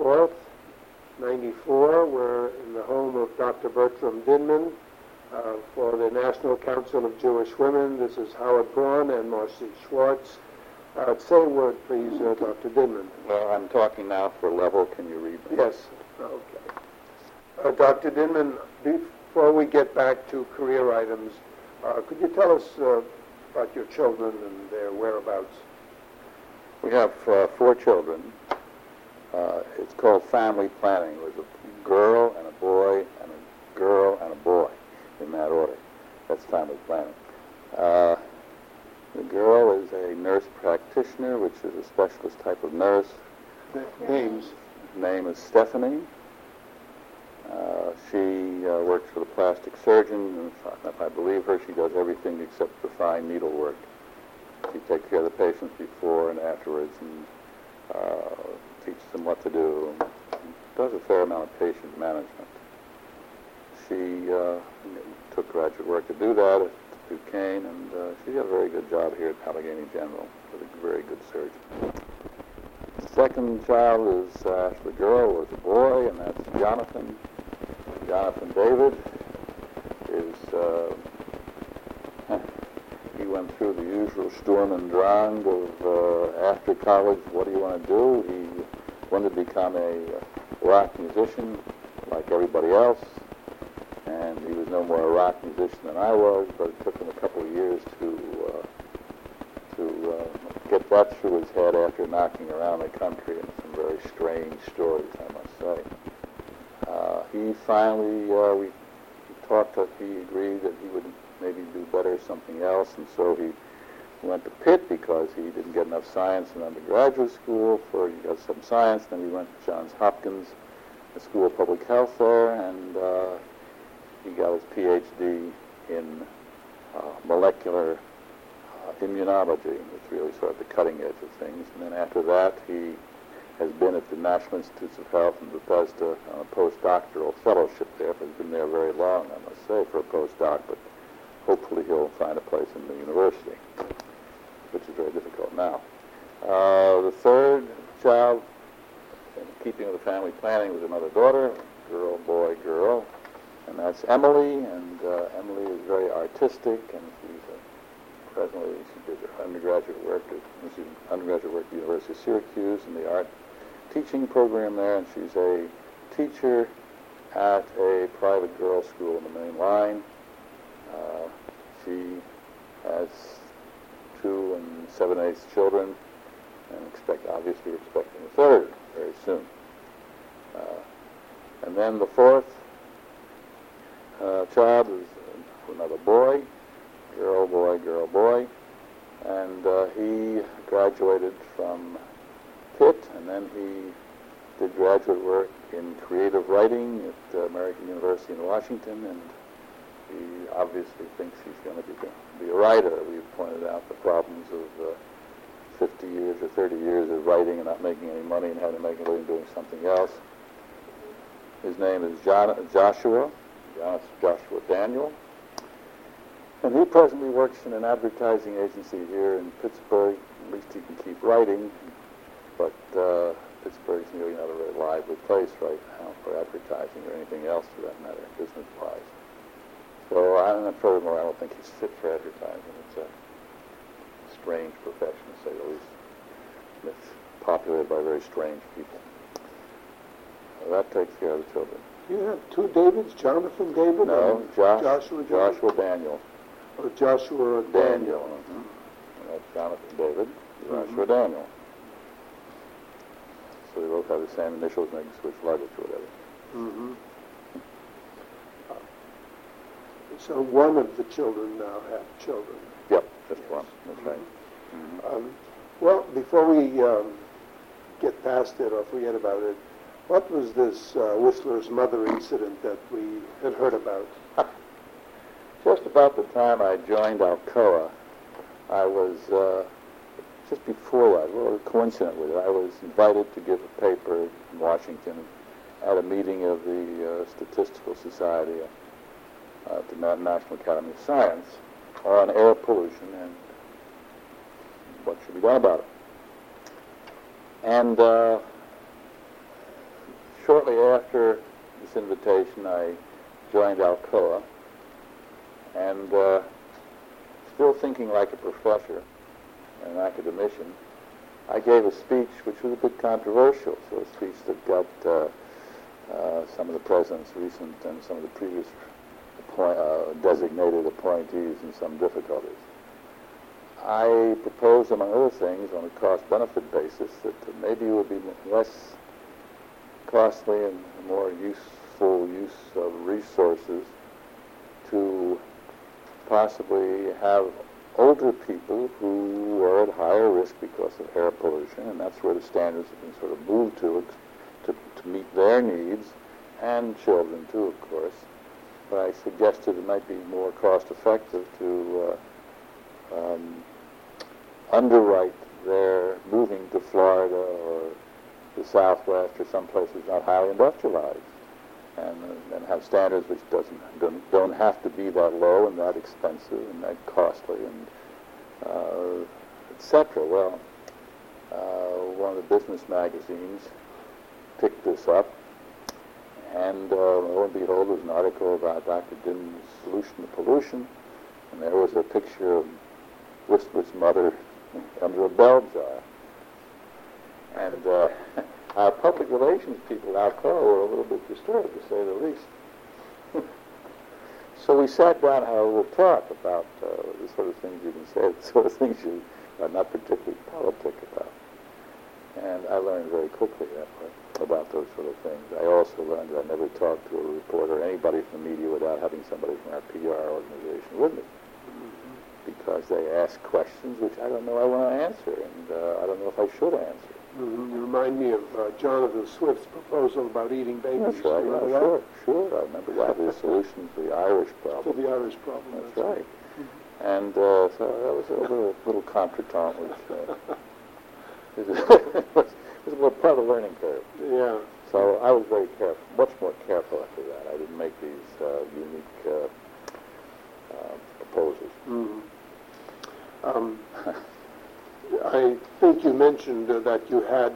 4th, 94. We're in the home of Dr. Bertram Dinman for the National Council of Jewish Women. This is Howard Braun and Marcy Schwartz. Say a word, please, Dr. Dinman. Well, I'm talking now for level. Can you read that? Yes. Okay. Dr. Dinman, before we get back to career items, could you tell us about your children and their whereabouts? We have 4 children. It's called family planning. It was a girl and a boy and a girl and a boy, in that order. That's family planning. The girl is a nurse practitioner, which is a specialist type of nurse. Names? Her name is Stephanie. She works for the plastic surgeon, and if I believe her, she does everything except the fine needlework. She takes care of the patients before and afterwards, and teaches them what to do, and does a fair amount of patient management. She took graduate work to do that at Duquesne, and she got a very good job here at Allegheny General with a very good surgeon. The second child is the girl was a boy, and that's Jonathan. Jonathan David is, he went through the usual Sturm und Drang of after college, what do you want to do? He wanted to become a rock musician like everybody else, and he was no more a rock musician than I was, but it took him a couple of years to get that through his head after knocking around the country in some very strange stories, I must say. He finally, we talked that he agreed that he would maybe do better something else, and so he went to Pitt because he didn't get enough science in undergraduate school. He got some science, then he went to Johns Hopkins, the School of Public Health there, and he got his PhD in molecular immunology. It's really sort of the cutting edge of things. And then after that, he has been at the National Institutes of Health in Bethesda on a postdoctoral fellowship there. He's been there very long, I must say, for a postdoc, but hopefully he'll find a place in the university, which is very difficult now. The third child, in keeping with the family planning, was another daughter, girl, boy, girl, and that's Emily, and Emily is very artistic, and presently she did her undergraduate work at the University of Syracuse in the art teaching program there, and she's a teacher at a private girls' school in the main line. She has 2 7/8 children, and obviously expecting a third very soon. And then the fourth child is another boy, girl, boy, and he graduated from Pitt, and then he did graduate work in creative writing at American University in Washington, and he obviously thinks he's going to be a writer. We've pointed out the problems of 50 years or 30 years of writing and not making any money and having to make a living doing something else. His name is Joshua Daniel, and he presently works in an advertising agency here in Pittsburgh. At least he can keep writing, but Pittsburgh's really not a very lively place right now for advertising or anything else for that matter, business-wise. So, furthermore, I don't think he's fit for advertising. It's a strange profession, to say the least. It's populated by very strange people. That takes care of the children. You have 2 Davids, Jonathan David? No, Joshua Daniel. Oh, Joshua Daniel. Mm-hmm. That's Jonathan David, Joshua Daniel. So they both have the same initials, and they can switch luggage or whatever. Mm-hmm. So one of the children now have children. Yep, just one. That's right. Mm-hmm. Well, before we get past it or forget about it, what was this Whistler's mother incident that we had heard about? Just about the time I joined Alcoa, I was, just before that, well, coincidentally, I was invited to give a paper in Washington at a meeting of the Statistical Society at the National Academy of Science on air pollution and what should be done about it. And shortly after this invitation, I joined Alcoa, and still thinking like a professor and an academician, I gave a speech which was a bit controversial, so a speech that got some of the president's recent and some of the previous designated appointees in some difficulties. I proposed, among other things, on a cost-benefit basis, that maybe it would be less costly and more useful use of resources to possibly have older people who are at higher risk because of air pollution, and that's where the standards have been sort of moved to meet their needs, and children too, of course. But I suggested it might be more cost-effective to underwrite their moving to Florida or the Southwest or some places not highly industrialized, and have standards which don't have to be that low and that expensive and that costly and etc. Well, one of the business magazines picked this up, and lo and behold, there was an article about Dr. Dimmon's solution to pollution, and there was a picture of Wistful's mother under a bell jar. And our public relations people at Alcoa were a little bit disturbed, to say the least. So we sat down and had a little talk about the sort of things you can say, the sort of things you are not particularly politic about. And I learned very quickly that way about those sort of things. I also learned that I never talked to a reporter or anybody from the media without having somebody from our PR organization with me. Because they ask questions which I don't know I want to answer, and I don't know if I should answer. Mm-hmm. You remind me of Jonathan Swift's proposal about eating babies. That's right. Sure. I remember that. The solution to the Irish problem. To the Irish problem. That's right. Mm-hmm. And so that was a little contretemps, which was a little part of the learning curve. Yeah. So I was very careful, much more careful after that. I didn't make these unique proposals. Mm-hmm. I think you mentioned that you had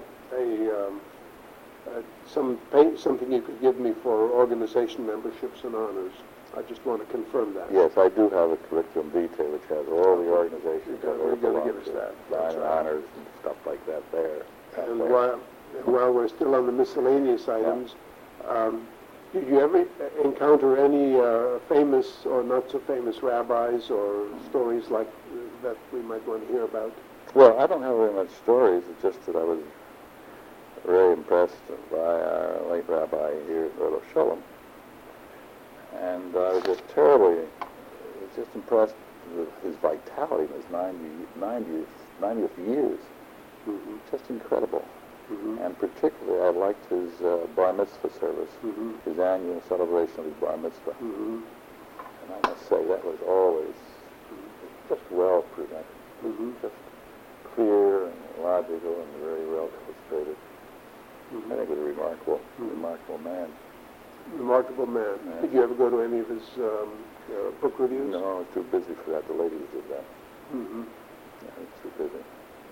something you could give me for organization memberships and honors. I just want to confirm that. Yes, I do have a curriculum vitae which has all the organizations that You're going to give us that. Line and honors and stuff like that there. And while we're still on the miscellaneous items, did you ever encounter any famous or not so famous rabbis or stories like that we might want to hear about? Well, I don't have very much stories. It's just that I was very impressed by our late rabbi here at Rosh Sholem. And I was just impressed with his vitality in his 90th years. Mm-hmm. Just incredible. Mm-hmm. And particularly, I liked his bar mitzvah service, mm-hmm. his annual celebration of his bar mitzvah. Mm-hmm. And I must say, that was always just well presented, mm-hmm. just clear and logical and very well illustrated. Mm-hmm. I think he was a remarkable man. Remarkable man. Yeah. Did you ever go to any of his book reviews? No, I was too busy for that. The ladies did that. Mm-hmm. Yeah, I was too busy.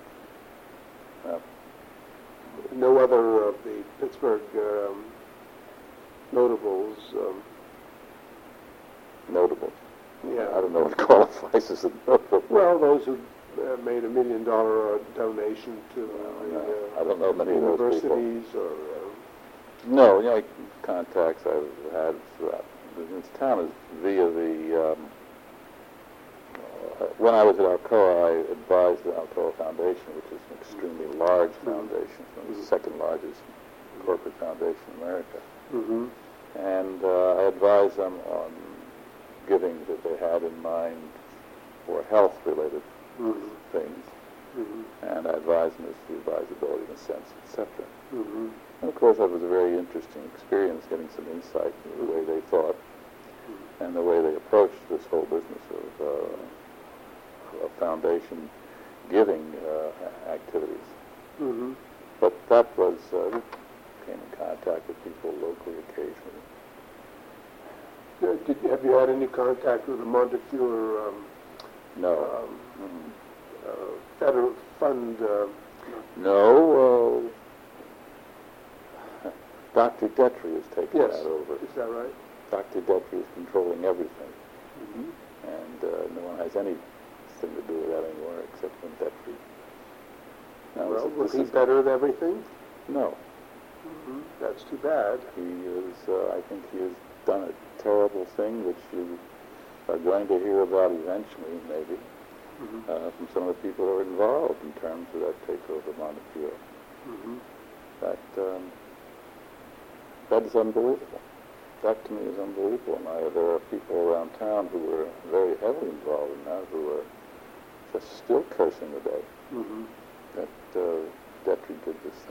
No other of the Pittsburgh notables. Notable. Yeah. I don't know what qualifies as a notable. Well, those who made $1 million donation to I don't know many of those people. universities or. No, like contacts I've had throughout this town is via the. When I was at Alcoa, I advised the Alcoa Foundation, which is an extremely large foundation. It was the second largest corporate foundation in America. Mm-hmm. And I advised them on giving that they had in mind for health-related mm-hmm. things. Mm-hmm. And I advised them as to the advisability in a sense, etc. Mm-hmm. And of course, that was a very interesting experience, getting some insight into the way they thought and the way they approached this whole business of foundation giving activities. Mm-hmm. But that was, we came in contact with people locally occasionally. Have you had any contact with the Montefiore No. federal fund? No. Dr. Detry has taken Yes. that over. Is that right? Dr. Detry is controlling everything, Mm-hmm. and no one has anything to do with that anymore except when Detry. Now, Well, was this he is- better at everything? No. Mm-hmm. That's too bad. He is, I think he has done a terrible thing, which you are going to hear about eventually, maybe, Mm-hmm. from some of the people who are involved in terms of that takeover of Montefiore. Mm-hmm. That is unbelievable. That to me is unbelievable. Now, there are people around town who were very heavily involved in that, who are just still cursing the day Mm-hmm. that Detry did this thing.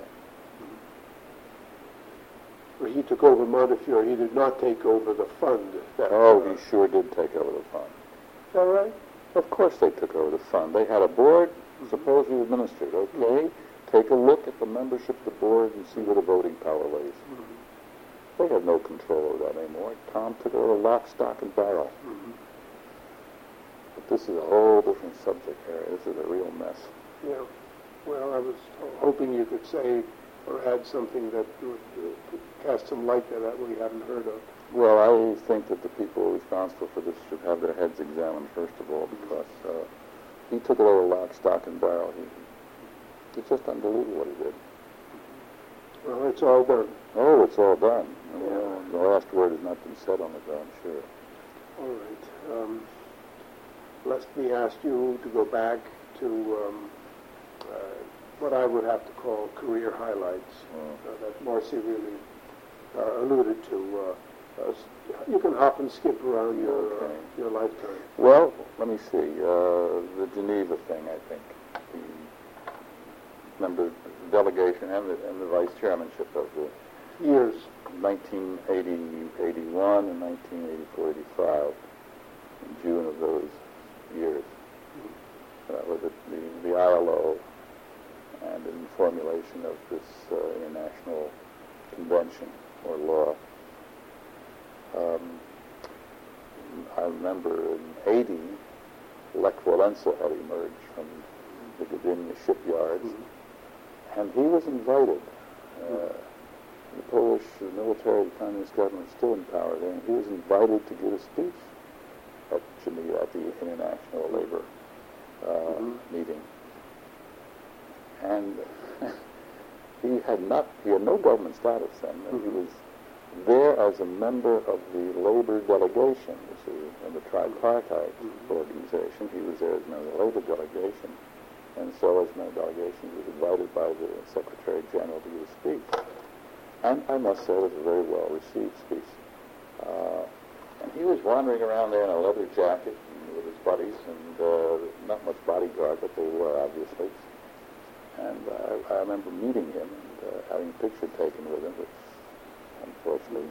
Well, he took over Montefiore. He did not take over the fund. That, He sure did take over the fund. Is that right? Of course they took over the fund. They had a board, supposedly administered. Okay, take a look at the membership of the board and see where the voting power lays. Mm-hmm. They have no control over that anymore. Tom took over lock, stock, and barrel. Mm-hmm. But this is a whole different subject, Harry. This is a real mess. Yeah. Well, I was hoping you could say or add something that would cast some light there that we hadn't heard of. Well, I think that the people responsible for this should have their heads examined, first of all, because he took it over lock, stock, and barrel. It's just unbelievable what he did. Well, it's all done. Oh, it's all done. Yeah. Well, the last word has not been said on it, I'm sure. All right. Let me ask you to go back to what I would have to call career highlights that Marcy really alluded to. You can hop and skip around your lifetime. Well, let me see. The Geneva thing, I think. Remember the delegation and the vice chairmanship of the Years. 1980-81 and 1984-85, in June of those years. Was it the ILO and in the formulation of this international convention or law. I remember in 80, Lech Walesa had emerged from the Gdynia shipyards, and he was invited. The Polish military communist government still in power there, and he was invited to give a speech at Geneva at the International Labor meeting. And he had no government status then. He was there as a member of the labor delegation, you see, in the tripartite organization. He was there as a member of the labor delegation. And so as a member of the delegation, he was invited by the Secretary General to give a speech. And I must say it was a very well-received speech. And he was wandering around there in a leather jacket with his buddies, and not much bodyguard, but they were, obviously. And I remember meeting him and having a picture taken with him, which unfortunately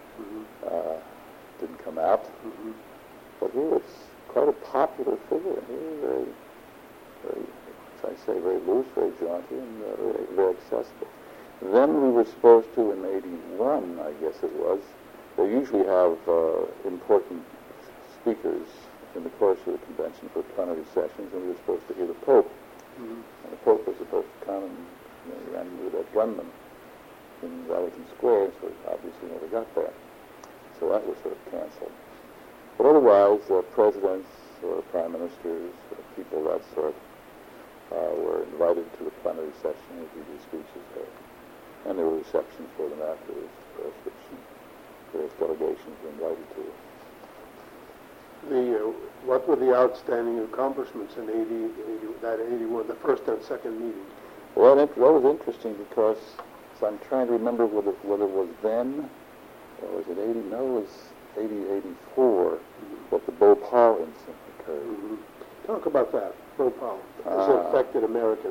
didn't come out. But he was quite a popular figure. He was very, as I say, very loose, very jaunty, and very accessible. Then we were supposed to, in 81, I guess it was, they usually have important speakers in the course of the convention for plenary sessions, and we were supposed to hear the Pope. And the Pope was supposed to come, and he ran into that gunman in Vatican Square, so obviously never got there. So that was sort of canceled. But otherwise, presidents or prime ministers, or people of that sort, were invited to the plenary session and to do speeches there. And there were receptions for them afterwards, which various delegations were invited to. What were the outstanding accomplishments in 81, the first and second meeting? Well, that was interesting because I'm trying to remember whether it was then, or was it 80? No, it was 84 that the Bhopal incident occurred. Talk about that, Bhopal. As it affected American.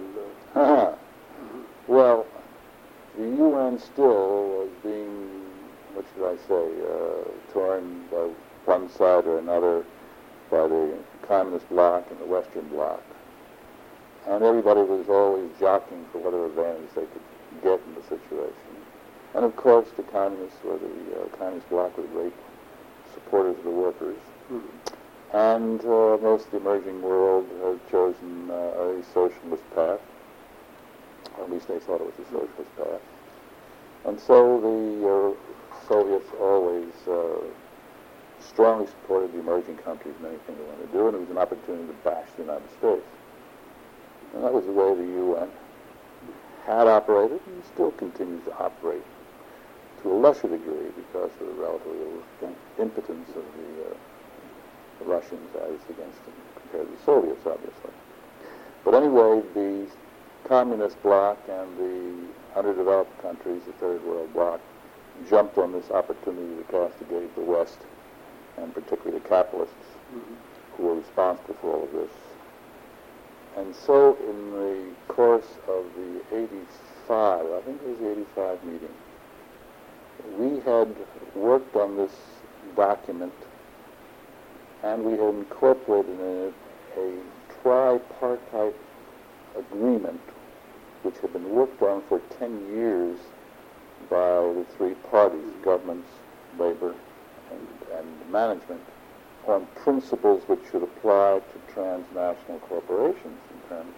Well, the UN still was being, what should I say, torn by one side or another by the Communist bloc and the Western bloc. And everybody was always jockeying for whatever advantage they could get in the situation. And of course, the communists, or the communist bloc, were great supporters of the workers. And most of the emerging world had chosen a socialist path. Or at least they thought it was a socialist path. And so the Soviets always strongly supported the emerging countries in anything they wanted to do, and it was an opportunity to bash the United States. And that was the way the UN had operated and still continues to operate to a lesser degree because of the relative impotence of the Russians as against them compared to the Soviets, obviously. But anyway, the communist bloc and the underdeveloped countries, the Third World bloc, jumped on this opportunity to castigate the West, and particularly the capitalists who were responsible for all of this. And so in the course of the 85, I think it was the 85 meeting, we had worked on this document and we had incorporated in it a tripartite agreement which had been worked on for 10 years by the three parties, governments, labor, and management, on principles which should apply to transnational corporations in terms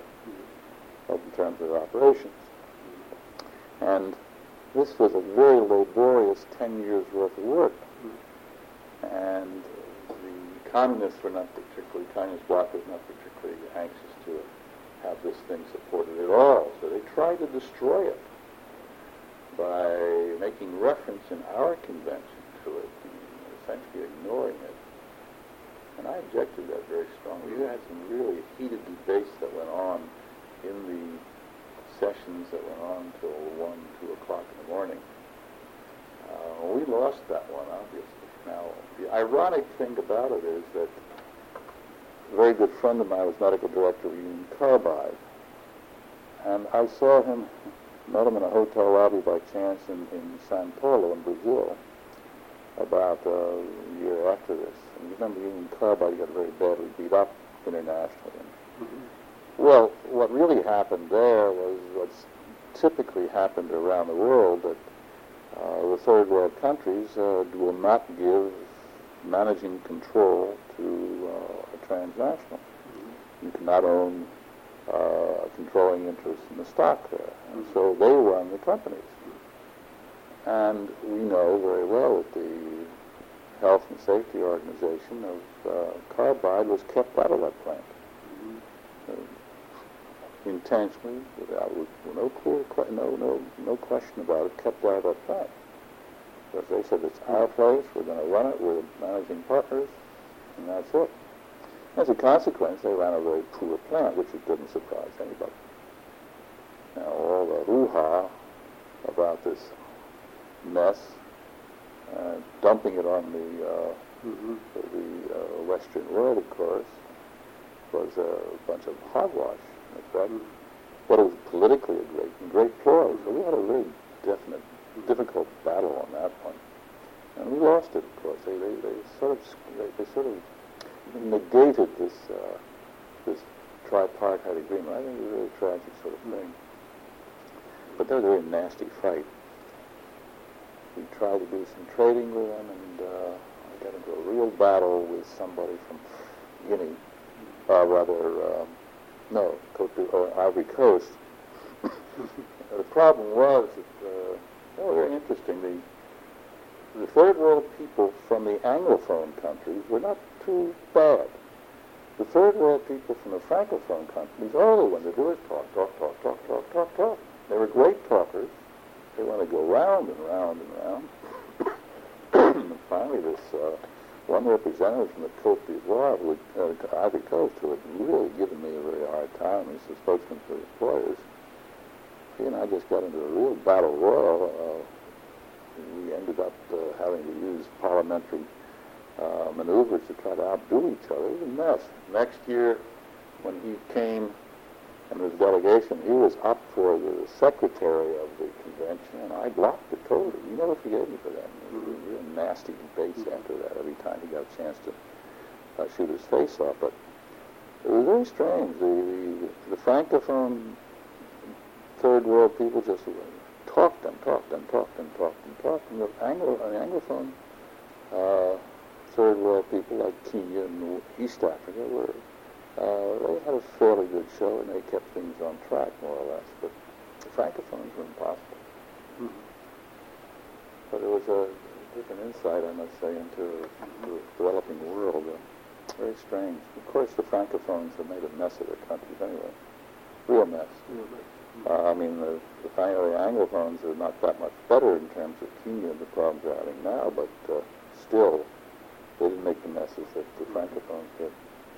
of their operations. And this was a very laborious 10 years worth of work. And the communist bloc was not particularly anxious to have this thing supported at all. So they tried to destroy it by making reference in our convention to it, and essentially ignoring it. And I objected to that very strongly. We had some really heated debates that went on in the sessions that went on till 1, 2 o'clock in the morning. We lost that one, obviously. Now, the ironic thing about it is that a very good friend of mine was medical director of Union Carbide, and I met him in a hotel lobby by chance in Sao Paulo in Brazil about a year after this. And you remember Union Carbide got very badly beat up internationally. Well, what really happened there was what's typically happened around the world, that the third world countries will not give managing control to a transnational. You cannot own a controlling interest in the stock there. And so they run the companies. And we know very well that the Health and Safety Organization of Carbide was kept out of that plant. Intentionally, without no question about it, kept out of that plant. Because they said, it's our place, we're going to run it, we're managing partners, and that's it. As a consequence, they ran a very poor plant, which it didn't surprise anybody. Now, all the hoo-ha about this mess, dumping it on the Western world, of course, was a bunch of hogwash. But it was politically a great ploy. So we had a very difficult battle on that one, and we lost it. Of course, they sort of negated this tripartite agreement. I think it was a really tragic sort of thing. But that was a very nasty fight. We tried to do some trading with them, and I got into a real battle with somebody from Guinea, Ivory Coast. The problem was that, very interesting, the third world people from the Anglophone countries were not too bad. The third world people from the Francophone countries, all they wanted to do is talk. They were great talkers. They wanted to go round and round and round. And finally, this one representative from the Côte d'Ivoire, Ivory Coast, who had really given me a very hard time, he's the spokesman for the employers. He and I just got into a real battle royal. We ended up having to use parliamentary maneuvers to try to outdo each other. It was a mess. Next year, when he came and his delegation, he was up for the secretary of the convention, and I blocked it totally. He never forgave me for that. There were real nasty debates after that, every time he got a chance to shoot his face off. But it was very strange. The Francophone third world people just talked and the Anglophone third world people like Kenya and East Africa they had a fairly good show, and they kept things on track, more or less. But the Francophones were impossible. But it was a different insight, I must say, into the developing world. Very strange. Of course, the Francophones have made a mess of their countries anyway. Real mess. I mean, the Anglophones are not that much better in terms of Kenya and the problems they're having now, but still, they didn't make the messes that the Francophones did.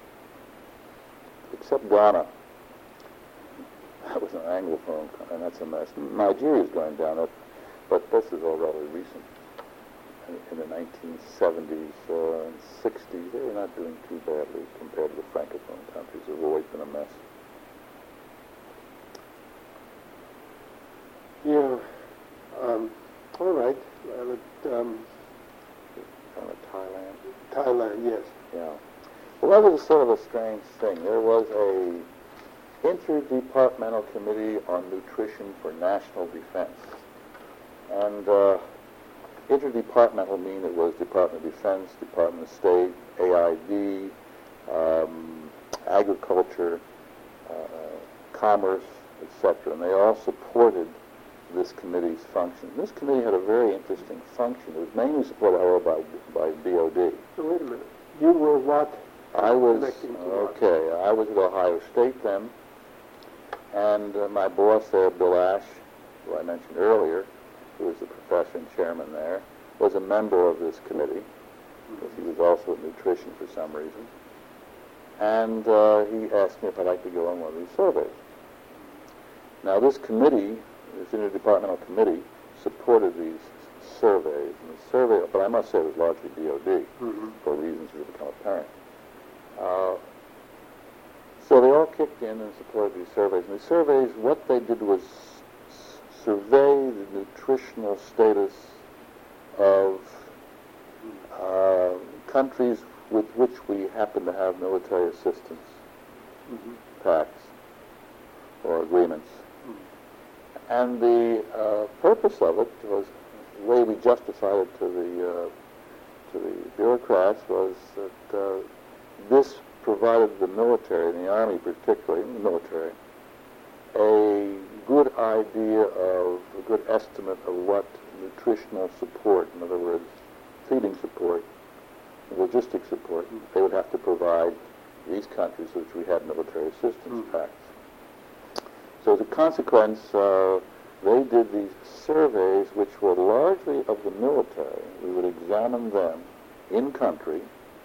Except Ghana. That was an Anglophone, and that's a mess. Nigeria's going down it, but this is all rather recent. In the 1970s and 60s, they were not doing too badly compared to the Francophone countries. They've always been a mess. Yeah. All right. Thailand. Thailand, yes. Yeah. Well, that was sort of a strange thing. There was a interdepartmental committee on nutrition for national defense. And interdepartmental mean it was Department of Defense, Department of State, AID, Agriculture, Commerce, etc. And they all supported this committee's function. This committee had a very interesting function. It was mainly supported, however, by DOD. So wait a minute. You were what? I was, connecting to okay, I was at Ohio State then, and my boss there, Bill Ash, who I mentioned earlier, who was the professor and chairman there, was a member of this committee, because he was also at nutrition for some reason. And he asked me if I'd like to go on one of these surveys. Now this committee, this interdepartmental committee, supported these surveys. And the survey, but I must say it was largely DOD, for reasons that have become apparent. So they all kicked in and supported these surveys. And the surveys, what they did was survey the nutritional status of countries with which we happen to have military assistance pacts or agreements. And the purpose of it was, the way we justified it to the bureaucrats was that this provided the military, and the Army particularly, the military, a good idea of, a good estimate of what nutritional support, in other words, feeding support, logistic support, they would have to provide these countries which we had military assistance pacts. So as a consequence, they did these surveys which were largely of the military. We would examine them in country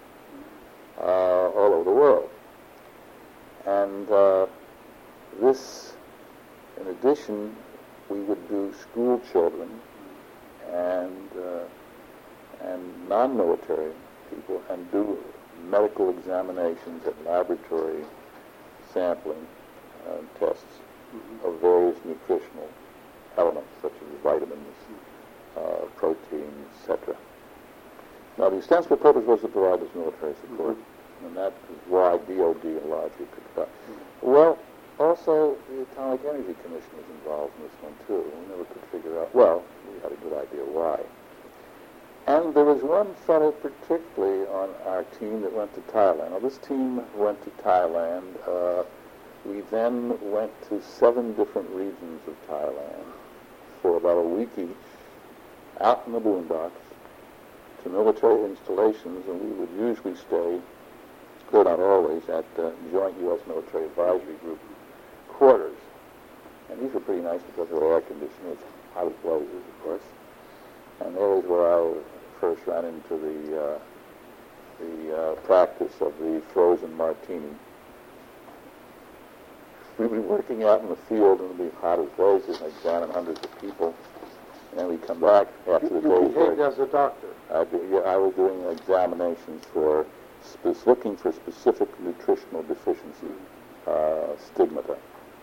all over the world. And this, in addition, we would do school children and non-military people and do medical examinations and laboratory sampling tests of various nutritional elements such as vitamins, proteins, etc. Now the ostensible purpose was to provide this military support, and that is why DOD largely picked it up. Well, also the Atomic Energy Commission was involved in this one too. We never could figure out, well, we had a good idea why. And there was one fellow particularly on our team that went to Thailand. Now this team went to Thailand. We then went to 7 different regions of Thailand for about a week each, out in the boondocks, to military installations, and we would usually stay, though not always, at Joint U.S. Military Advisory Group quarters. And these were pretty nice because they were air conditioned, with hot as blazes, of course. And there is where I first ran into the practice of the frozen martini. We'd be working out in the field, and it would be hot as blazes, and examine hundreds of people. And then we'd come back after the day's work. You behaved as a doctor. I was doing examinations for looking for specific nutritional deficiency, stigmata.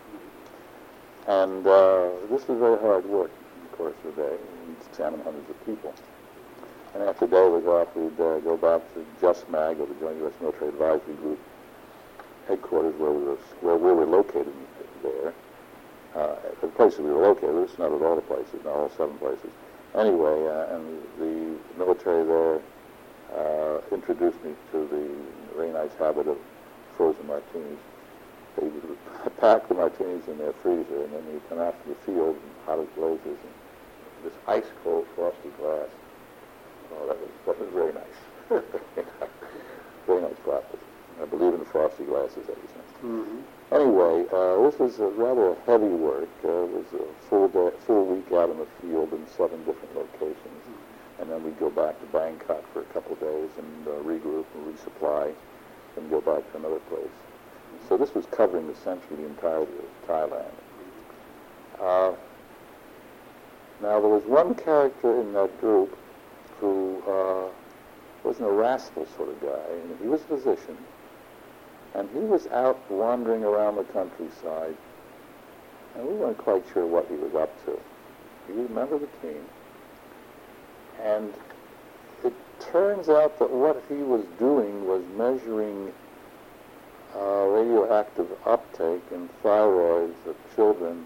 And this was very hard work in the course of the day. We'd examine hundreds of people. And after the day was off, we'd go back to JUSMAG, or the Joint U.S. Military Advisory Group headquarters, where we were located there. The places we were located, it's not at all the places, not all 7 places. Anyway, and the military there introduced me to the very nice habit of frozen martinis. They would pack the martinis in their freezer, and then you come out to the field, hot as blazes, and this ice-cold frosty glass. Oh, that was very nice. Very nice breakfast. I believe in frosty glasses ever since. Mm-hmm. Anyway, this was rather heavy work. It was a full week out in the field in 7 different locations. And then we'd go back to Bangkok for a couple of days and regroup and resupply and go back to another place. So this was covering essentially the entirety of Thailand. Now, there was one character in that group who was an irascible sort of guy, and he was a physician, and he was out wandering around the countryside, and we weren't quite sure what he was up to. He was a member of the team, and it turns out that what he was doing was measuring radioactive uptake in thyroids of children.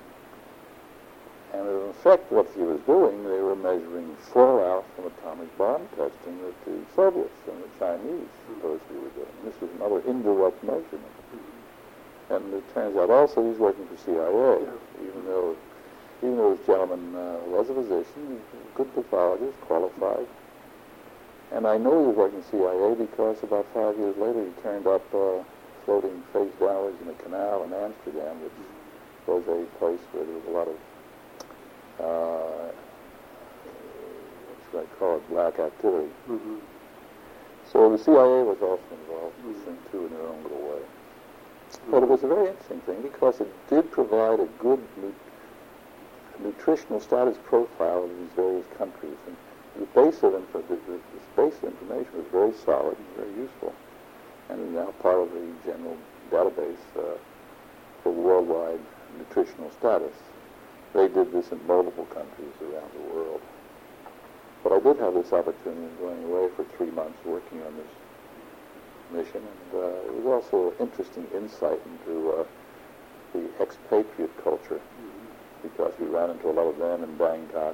And in effect, what he was doing, they were measuring fallout from atomic bomb testing that the Soviets and the Chinese supposedly were doing. This was another indirect measurement. And it turns out also he's working for CIA, even though this gentleman was a physician, a good pathologist, qualified. And I know he was working CIA because about 5 years later he turned up floating face downwards in a canal in Amsterdam, which was a place where there was a lot of what should I call it, black activity. Mm-hmm. So the CIA was also involved in this thing too in their own little way. But it was a very interesting thing because it did provide a good nutritional status profile of these various countries. And the base of this base of information was very solid and very useful, and is now part of the general database for worldwide nutritional status. They did this in multiple countries around the world. But I did have this opportunity of going away for 3 months working on this mission, and it was also an interesting insight into the expatriate culture, because we ran into a lot of them in Bangkok,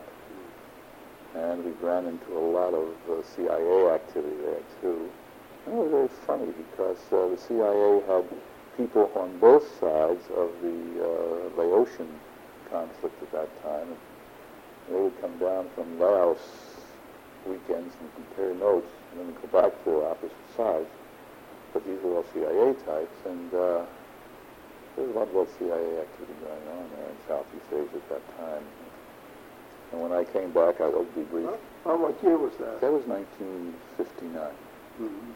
and we ran into a lot of CIA activity there too. And it was very funny because the CIA had people on both sides of the Laotian conflict at that time. And they would come down from Laos weekends and compare notes, and then go back to the opposite sides. But these were all CIA types, and there was a lot of CIA activity going on there in Southeast Asia at that time. And when I came back, I was debriefed. What year was that? That was 1959. Mm-hmm.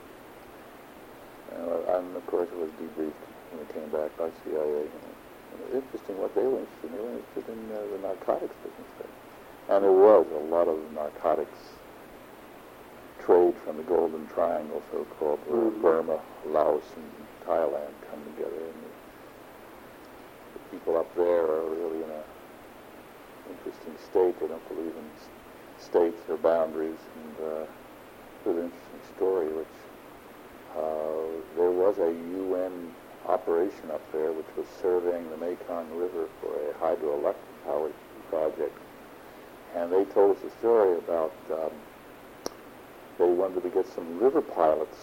And of course, it was debriefed when I came back by CIA. And it was interesting what they were interested in. They were interested in the narcotics business there. And there was a lot of narcotics trade from the Golden Triangle, so-called, where Burma, Laos, and Thailand come together. And the people up there are really in an interesting state. They don't believe in states or boundaries. And it was an interesting story, which there was a UN operation up there which was surveying the Mekong River for a hydroelectric power project. And they told us a story about they wanted to get some river pilots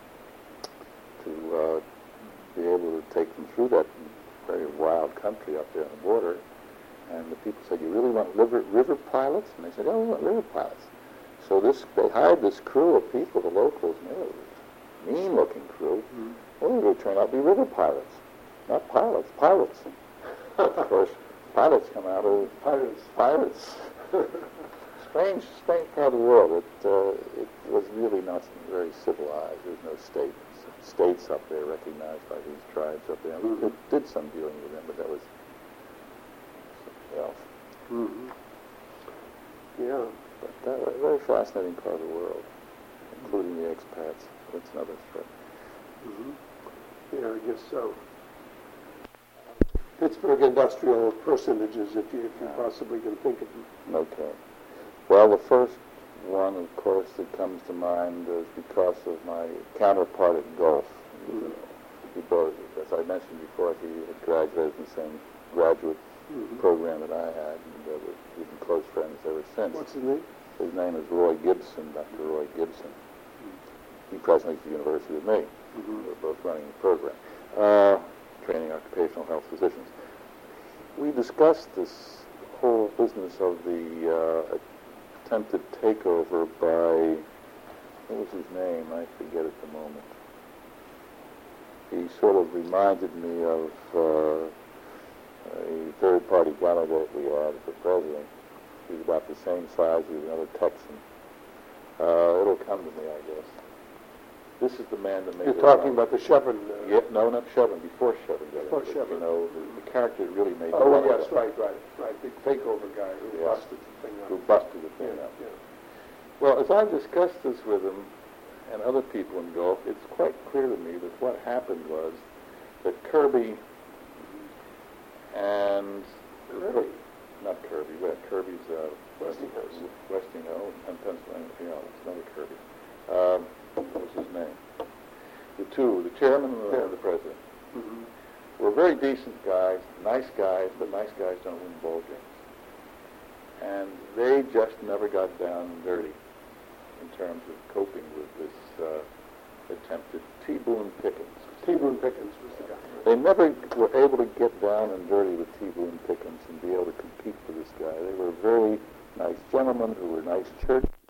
to be able to take them through that very wild country up there on the border. And the people said, "You really want river pilots?" And they said, "Oh, we want river pilots." So they hired this crew of people, the locals, and they were a mean-looking crew. Mm-hmm. Well, they would turn out to be river pilots, not pilots, pilots. Of course, pilots come out of pirates. Strange part of the world. It was really not very civilized. There was no states up there recognized by these tribes up there. We did some dealing with them, but that was something else. Mm-hmm. Yeah. But that was a very fascinating part of the world, including the expats. That's another threat. Mm-hmm. Yeah, I guess so. Pittsburgh industrial personages, if you possibly can think of them. Okay. Well, the first one, of course, that comes to mind is because of my counterpart at Gulf. He both, as I mentioned before, he had graduated from the same graduate program that I had, and we've been close friends ever since. What's his name? His name is Roy Gibson, Dr. Roy Gibson. He presently is at the university with me. We're both running the program, training occupational health physicians. We discussed this whole business of the attempted takeover by, what was his name? I forget at the moment. He sort of reminded me of a third-party candidate we had for president. He's about the same size as another Texan. It'll come to me, I guess. This is the man that made You're talking about the Shevin... Yeah, no, not Shevin, before Shevin. Before Shevin. You know, the character that really made Oh, yes, right. Big takeover guy who Yeah. busted the thing up. Who busted the thing up. Yeah. Well, as I've discussed this with him and other people in Gulf, it's quite clear to me that what happened was that Kirby and... Kirby? Not Kirby, Kirby's Westinghouse. Westinghouse and Pennsylvania. Yeah, it's another Kirby. What was his name? The chairman and the president, were very decent guys, but nice guys don't win ball games. And they just never got down and dirty in terms of coping with this attempted T. Boone Pickens. T. Boone Pickens was the guy. They never were able to get down and dirty with T. Boone Pickens and be able to compete with this guy. They were very nice gentlemen who were nice church